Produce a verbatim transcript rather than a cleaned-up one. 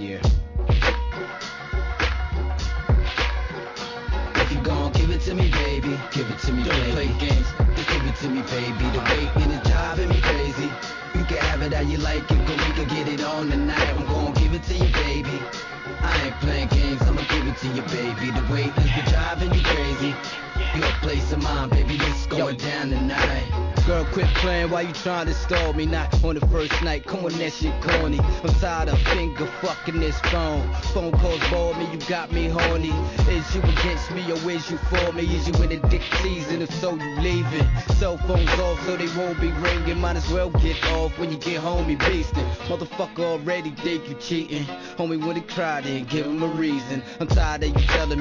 yeah. If you gon' give it to me, baby, give it to me, don't baby. Play games, just give it to me, baby. The waiting is driving me crazy. You can have it how you like it, go we can get it on tonight. I'm gon' give it to you, baby. I ain't playing games, I'ma give it to you, baby. The waiting is driving you crazy. Your place of mine, baby, this going Yo. down tonight. Girl, quit playing while you trying to stall me. Not on the first night, come on, that shit corny. I'm tired of finger fucking this phone. Phone calls bore me, you got me horny. Is you against me or is you for me? Is you in the dick season? If so, you leaving. Cell phones off so they won't be ringing. Might as well get off when you get home, you beastin'. Motherfucker already think you cheating. Homie, when he cried in, give him a reason. I'm tired of you telling